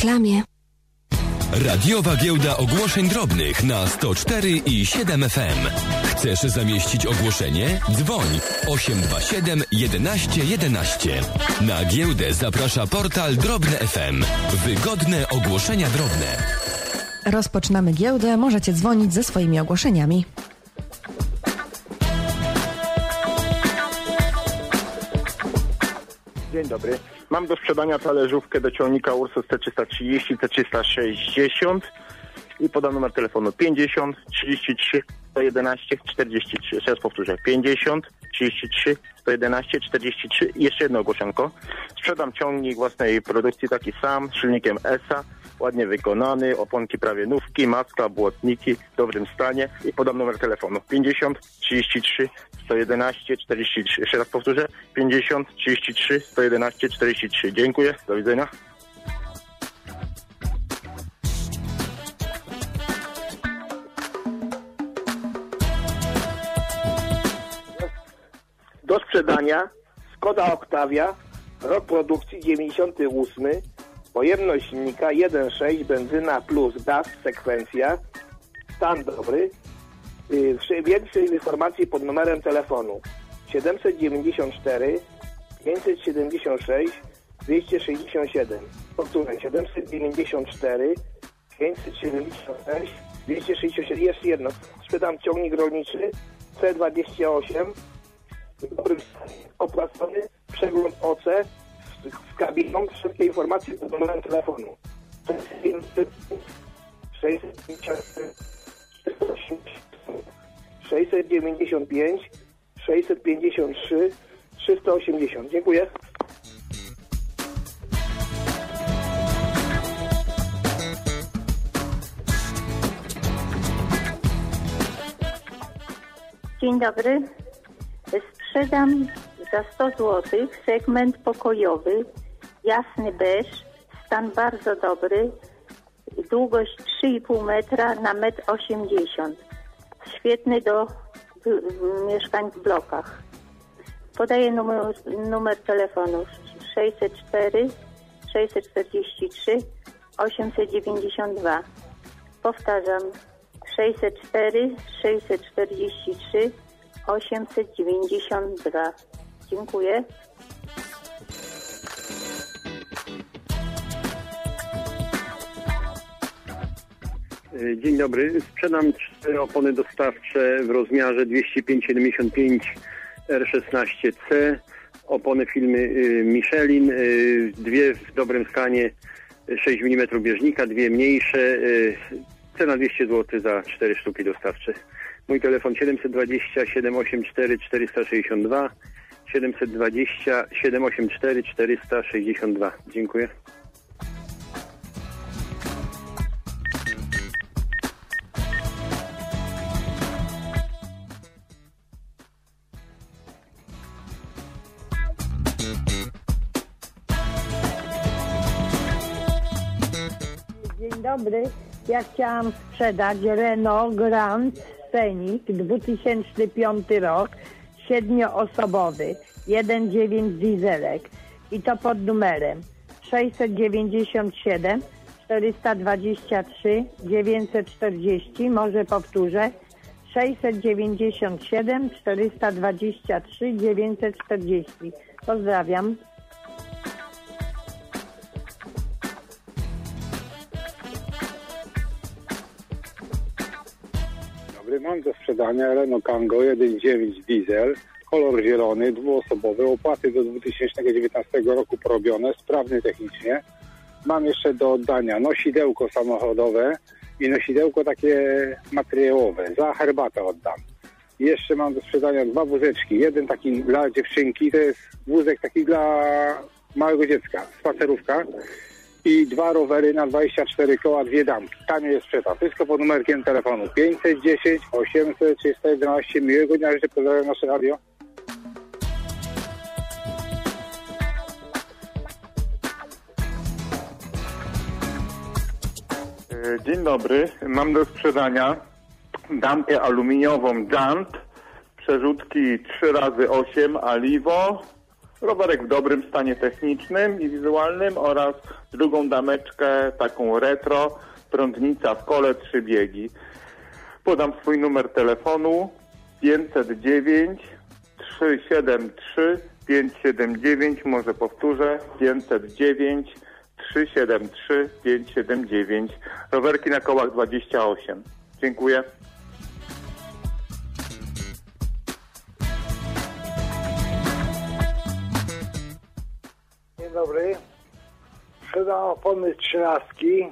reklamie. Radiowa giełda ogłoszeń drobnych na 104 i 7 FM. Chcesz zamieścić ogłoszenie? Dzwoń 827 11 11. Na giełdę zaprasza portal Drobne FM. Wygodne ogłoszenia drobne. Rozpoczynamy giełdę. Możecie dzwonić ze swoimi ogłoszeniami. Dzień dobry. Mam do sprzedania talerzówkę do ciągnika Ursus C330, C360 i podam numer telefonu 50 33 111 43. Jeszcze raz powtórzę. 50 33 111 43 i jeszcze jedno ogłoszonko. Sprzedam ciągnik własnej produkcji taki sam, z silnikiem ESA, ładnie wykonany, oponki prawie nówki, maska, błotniki w dobrym stanie i podam numer telefonu 50 33 111 43. Jeszcze raz powtórzę. 50 33 111 43. Dziękuję. Do widzenia. Do sprzedania Skoda Octavia, rok produkcji 98, pojemność silnika 1.6, benzyna plus gaz, sekwencja, stan dobry. Więcej informacji pod numerem telefonu 794 576 267. Powtórzę, 794 576 267. Jeszcze jedno. Sprzedam ciągnik rolniczy C28 w dobrym stanie, opłacony, przegląd OC z kabiną, wszystkie informacje pod numerem telefonu 695 653 380. Dziękuję. Dzień dobry. Sprzedam za 100 zł segment pokojowy, jasny beż, stan bardzo dobry, długość 3,5 metra na 1,80 m. Świetny do mieszkań w blokach. Podaję numer telefonu 604 643 892. Powtarzam 604 643 892. Dziękuję. Dzień dobry. Sprzedam 4 opony dostawcze w rozmiarze 205/75 R16C. Opony firmy Michelin. 2 w dobrym stanie 6 mm bieżnika, 2 mniejsze. Cena 200 zł za 4 sztuki dostawcze. Mój telefon 720 784 462 720 784 462. Dziękuję. Dzień dobry. Ja chciałam sprzedać Renault Grand Scenic 2005 rok, 7-osobowy, 1.9 dieselek i to pod numerem 697 423 940, może powtórzę, 697 423 940. Pozdrawiam. Mam do sprzedania Renault Kangoo 1.9 diesel, kolor zielony, 2-osobowy, opłaty do 2019 roku porobione, sprawny technicznie. Mam jeszcze do oddania nosidełko samochodowe i nosidełko takie materiałowe, za herbatę oddam. I jeszcze mam do sprzedania 2 wózeczki, jeden taki dla dziewczynki, to jest wózek taki dla małego dziecka, spacerówka. I 2 rowery na 24 koła, 2 damki. Tam jest sprzedaż. Wszystko pod numerkiem telefonu 510 800 311. Miłego dnia, życzę, pozdrawiam nasze radio. Dzień dobry. Mam do sprzedania dampę aluminiową Jant, przerzutki 3x8 Alivo, Rowerek w dobrym stanie technicznym i wizualnym oraz drugą dameczkę, taką retro, prądnica w kole, 3 biegi. Podam swój numer telefonu 509 373 579, może powtórzę, 509 373 579. Rowerki na kołach 28. Dziękuję. Dzień dobry. Sprzedam opony 13,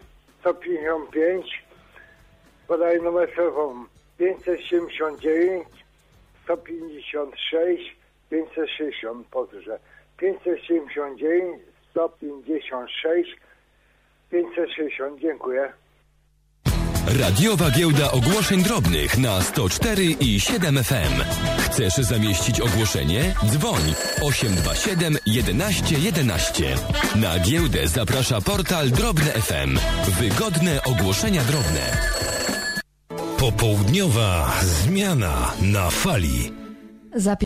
155. Podaję numer telefonu 579 156 560. Powtórzę. 579 156 560. Dziękuję. Radiowa Giełda Ogłoszeń Drobnych na 104,7 FM. Chcesz zamieścić ogłoszenie? Dzwoń 827 11 11. Na giełdę zaprasza portal Drobne FM. Wygodne ogłoszenia drobne. Popołudniowa zmiana na fali.